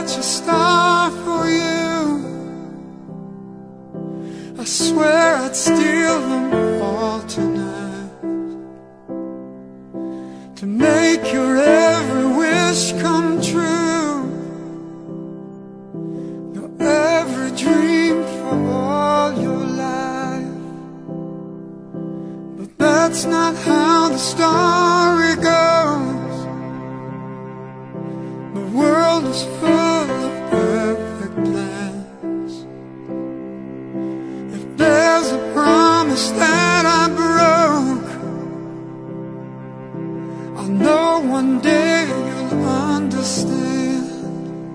catch a star for you, I swear I'd steal them all tonight, to make your every wish come true, your every dream for all your life. But that's not how the story goes. The world is full of perfect plans. If there's a promise that I broke, I know one day you'll understand.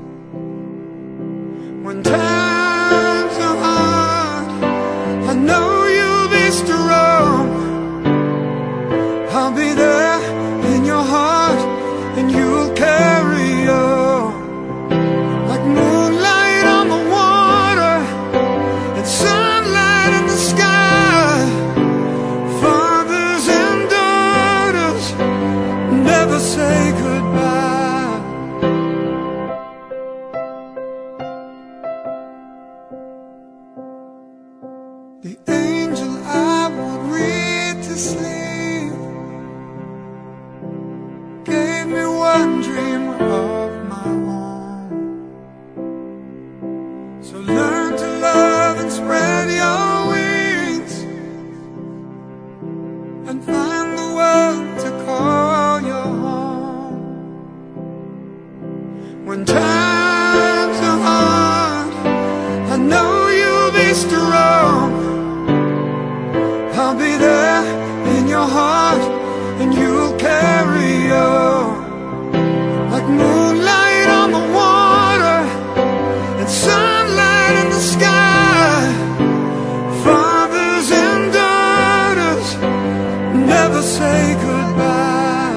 When times are hard, I know you'll be strong. I'll be there in your heart, and you'll carry on, like moonlight on the water and sunlight in the sky. Fathers and daughters never say goodbye. The angel I would read to sleep gave me one dream of my own. So learn to love and spread your wings, and find the world to call your home. When times are hard, I know you'll be strong. I'll be there in your heart, and you'll carry on, like moonlight on the water and sunlight in the sky. Fathers and daughters never say goodbye.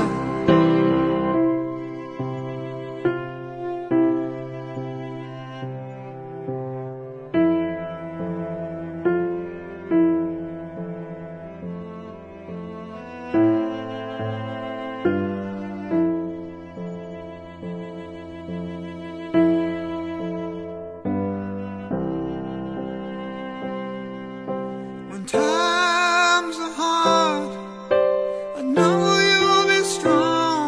When times are hard, I know you'll be strong.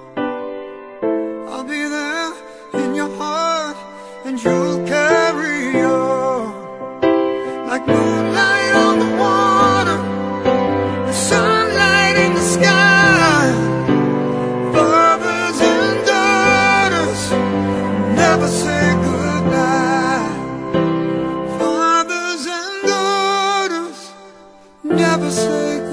I'll be there in your heart, and you'll carry on, like moonlight on the water and sunlight in the sky. Fathers and daughters never say goodbye. Fathers and daughters never say goodbye.